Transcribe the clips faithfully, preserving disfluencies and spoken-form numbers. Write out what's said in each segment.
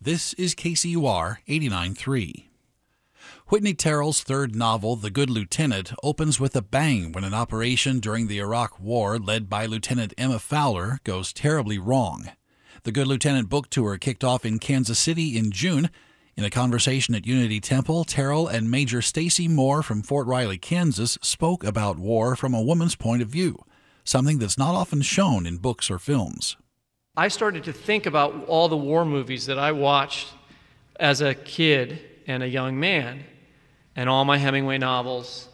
This is K C U R eighty-nine point three. Whitney Terrell's third novel, The Good Lieutenant, opens with a bang when an operation during the Iraq War led by Lieutenant Emma Fowler goes terribly wrong. The Good Lieutenant book tour kicked off in Kansas City in June. In a conversation at Unity Temple, Terrell and Major Stacy Moore from Fort Riley, Kansas, spoke about war from a woman's point of view, something that's not often shown in books or films. I started to think about all the war movies that I watched as a kid and a young man, and all my Hemingway novels,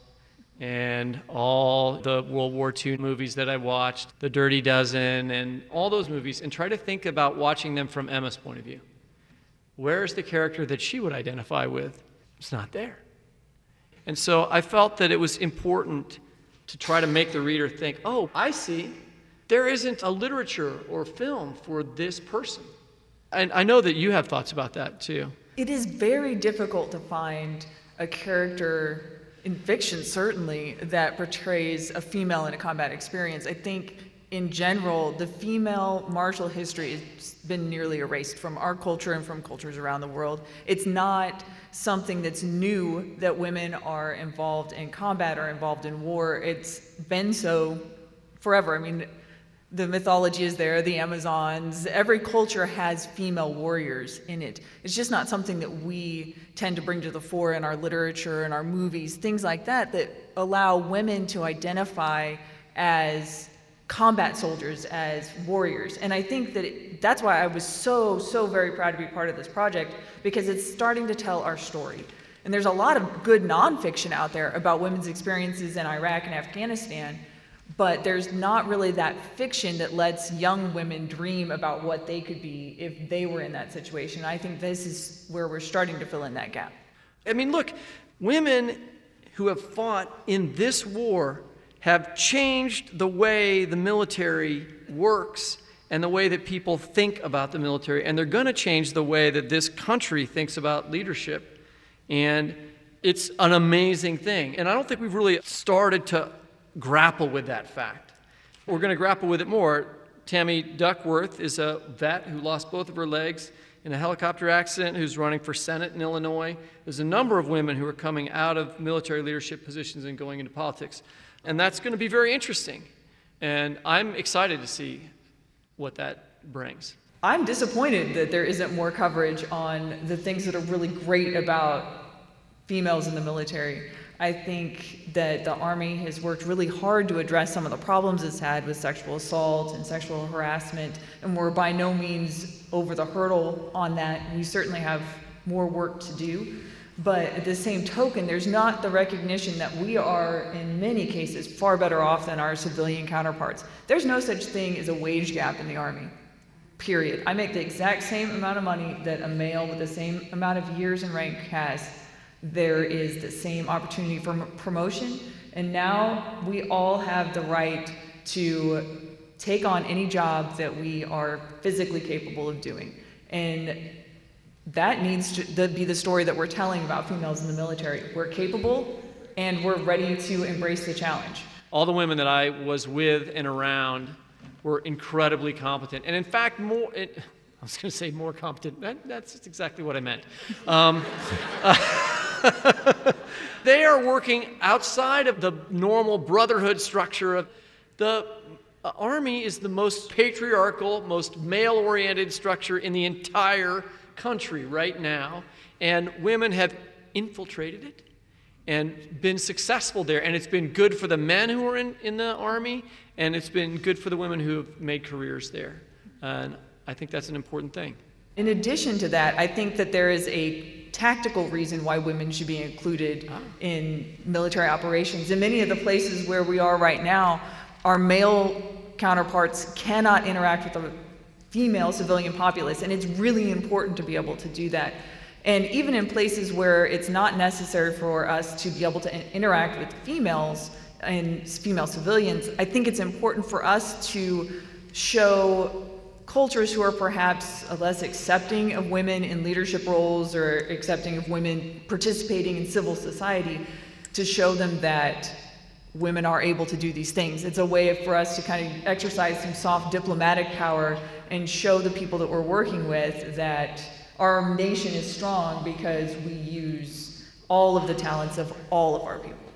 and all the World War Two movies that I watched, The Dirty Dozen, and all those movies, and try to think about watching them from Emma's point of view. Where's the character that she would identify with? It's not there. And so I felt that it was important to try to make the reader think, oh, I see. There isn't a literature or film for this person. And I know that you have thoughts about that too. It is very difficult to find a character in fiction, certainly, that portrays a female in a combat experience. I think in general, the female martial history has been nearly erased from our culture and from cultures around the world. It's not something that's new that women are involved in combat or involved in war. It's been so forever. I mean, the mythology is there, the Amazons. Every culture has female warriors in it. It's just not something that we tend to bring to the fore in our literature and our movies, things like that, that allow women to identify as combat soldiers, as warriors. And I think that it, that's why I was so, so very proud to be part of this project, because it's starting to tell our story. And there's a lot of good nonfiction out there about women's experiences in Iraq and Afghanistan, but there's not really that fiction that lets young women dream about what they could be if they were in that situation. I think this is where we're starting to fill in that gap. I mean, look, women who have fought in this war have changed the way the military works and the way that people think about the military, and they're going to change the way that this country thinks about leadership. And it's an amazing thing. And I don't think we've really started to grapple with that fact. We're going to grapple with it more. Tammy Duckworth is a vet who lost both of her legs in a helicopter accident, who's running for Senate in Illinois. There's a number of women who are coming out of military leadership positions and going into politics. And that's going to be very interesting. And I'm excited to see what that brings. I'm disappointed that there isn't more coverage on the things that are really great about females in the military. I think that the Army has worked really hard to address some of the problems it's had with sexual assault and sexual harassment, and we're by no means over the hurdle on that. We certainly have more work to do, but at the same token, there's not the recognition that we are, in many cases, far better off than our civilian counterparts. There's no such thing as a wage gap in the Army, period. I make the exact same amount of money that a male with the same amount of years in rank has. There is the same opportunity for promotion, and now we all have the right to take on any job that we are physically capable of doing. And that needs to be the story that we're telling about females in the military. We're capable, and we're ready to embrace the challenge. All the women that I was with and around were incredibly competent, and in fact, more. It, I was going to say more competent. That, that's exactly what I meant. Um, uh, they are working outside of the normal brotherhood structure of the uh, Army is the most patriarchal, most male-oriented structure in the entire country right now, and women have infiltrated it and been successful there, and it's been good for the men who are in, in the Army, and it's been good for the women who have made careers there. And I think that's an important thing. In addition to that, I think that there is a tactical reason why women should be included ah. in military operations. In many of the places where we are right now, our male counterparts cannot interact with the female civilian populace, and it's really important to be able to do that. And even in places where it's not necessary for us to be able to interact with females and female civilians, I think it's important for us to show cultures who are perhaps less accepting of women in leadership roles or accepting of women participating in civil society, to show them that women are able to do these things. It's a way for us to kind of exercise some soft diplomatic power and show the people that we're working with that Our nation is strong because we use all of the talents of all of our people.